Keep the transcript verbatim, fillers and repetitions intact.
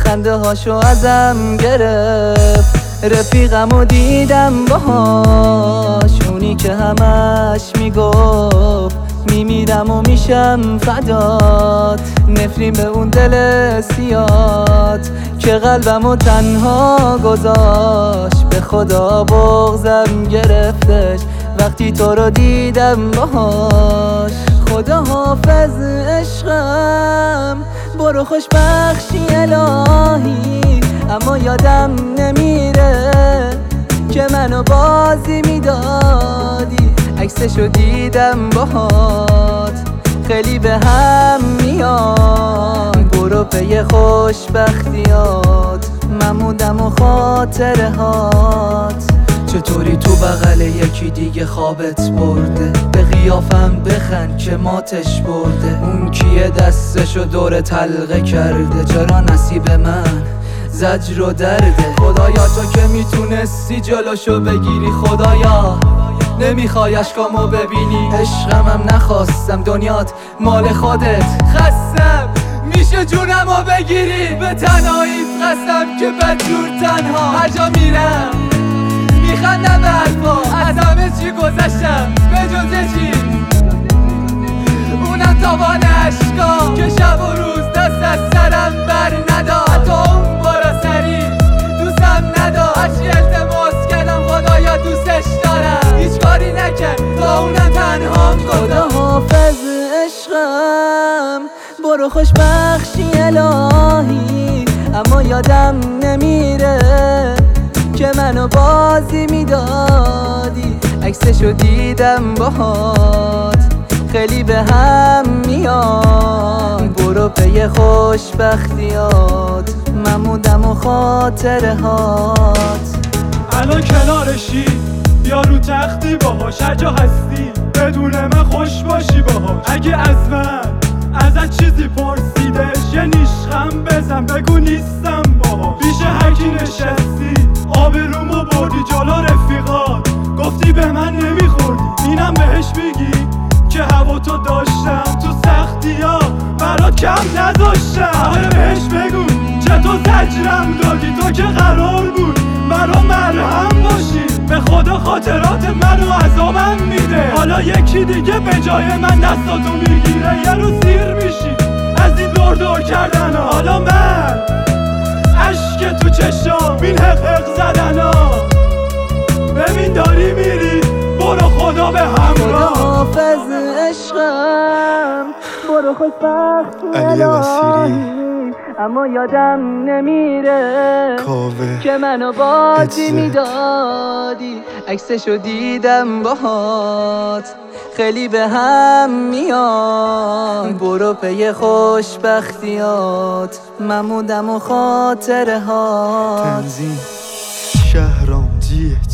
خنده هاشو ازم گرفت. رفیقمو دیدم باهاش، اونی که همش میگفت میمیرم و میشم فدات. نفرین به اون دل سیات که قلبمو تنها گذاشت. به خدا بغضم گرفتش وقتی تو رو دیدم باهاش. خدا حافظ عشقم، برو خوشبخشی الهی. اما یادم نمیره که منو بازی میدادی. عکسشو دیدم باهات خیلی به هم میاد. برو پی خوشبختیات، من موندم و خاطره هات. چطوری تو بغل یکی دیگه خوابت برده؟ به قیافم بخند که ماتش برده. اون کیه دستشو دور تلقه کرده؟ چرا نصیب من زجر و درده؟ خدایا تو که میتونستی جلوشو بگیری، خدایا نمیخوای اشکامو ببینی. عشقمم نخواستم، دنیات مال خودت. خستم میشه جونمو بگیری. به تنهاییت قسم که بدجور تنها. هر جا میرم میخندم به حرفا، از همه چی گذشتم به جز یه چیز، اونم تابان عشقا که شب و روز دست از سرم بر نداد. حتی اون بارا سری دوستم نداد. هرچی التماس کردم خدایا دوستش دارم، هیچ کاری نکرد تا اونم تنهام گذاشت. خدا حافظ عشقم، برو خوشبخشی الهی. اما یادم نمیره که منو بازی میدادی. عکسشو دیدم باهات خیلی به هم میاد. برو پی خوشبختیات، من موندم و خاطره هات. الان کنارشی یا رو تختی باهاش، هر جا هستی بدون من خوش باشی باهاش. اگه از من ازت چیزی پرسیدش یه نیشخم بزن بگو نیستم باهاش. پیش هرکی نشستی آبرومو بردی جلو رفیقات، گفتی به من نمیخوردی. اینم بهش میگی که هوا تو داشتم تو سختی ها برات کم نذاشتم. آره بهش بگو چطور زجرم دادی تو که قرار بود برا مرهم باشی. به خدا خاطرات منو عذابم میده. حالا یکی دیگه به جای من دستاتو میگیره، یه روز سیر میشی از این دور دور کردن ها. حالا من عشق تو چشام این حق حق زدن ها. ببین داری میری برو خدا به همراه. خدا حافظ عشقم، برو خوشبختی الهی. اما یادم نمیره کاوه که منو بازی میدادی. عکسشو دیدم باهات خیلی به هم میاد. برو پی خوشبختیات، من موندم و خاطره هات. تنظیم شهرام جیه